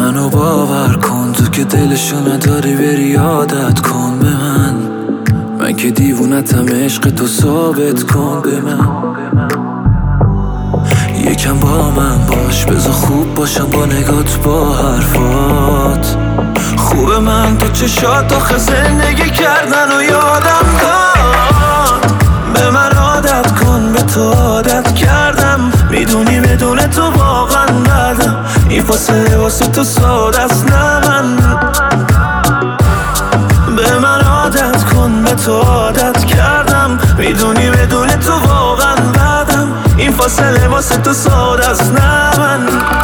منو باور کن، تو که دلشو نداری بری عادت کن به من که دیوونتم، عشق تو ثابت کن به من. یکم با من باش، بذار خوب باشم با نگات با حرفات. خوبه من تو چشات آخه زندگی کردن و یادم داد. به من عادت کن، به تو عادت کردم، میدونی بدون تو واقعا ندم. این فاصله واسه تو ساده است نه من. به من عادت کن، به تو عادت کردم، میدونی بدون تو واقعا ندم. این فاصله واسه تو ساده است نه من.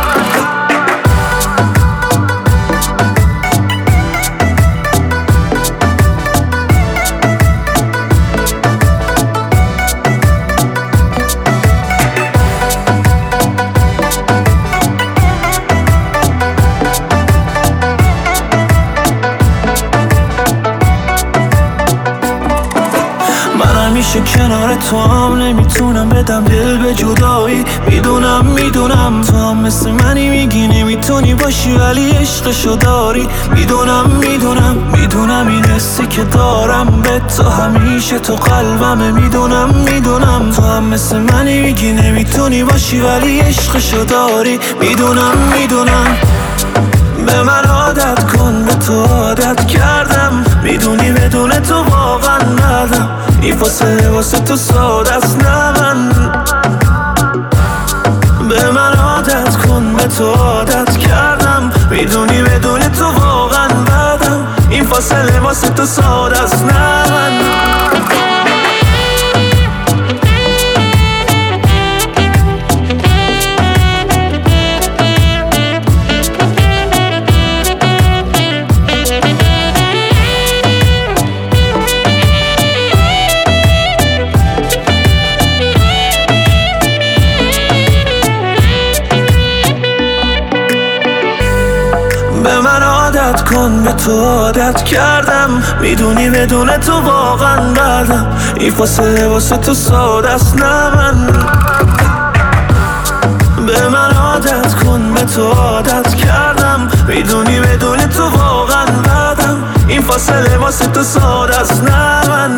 همیشه کنار تو هم نمیتونم بدم دل به جدایی. میدونم تو هم مثل منی، میگی نمیتونی باشی ولی عشقشو داری. میدونم این حسی که دارم به تو همیشه تو قلبمه. میدونم تو هم مثل منی، میگی نمیتونی باشی ولی عشقشو داری. میدونم به من عادت کن، به تو عادت کردم، میدونی بدون تو واقعا ندم. این فاصله واسه تو ساده است نه من. به من عادت کن، به تو عادت کردم، میدونی بدون تو واقعا ندم. این فاصله واسه تو ساده است نه من. به من عادت کن، به تو عادت کردم، میدونی بدون تو واقعا ندم. این فاصله واسه تو ساده است نه من. به من عادت کن، به تو عادت کردم، میدونی بدون تو واقعا ندم. این فاصله واسه تو ساده است نه من.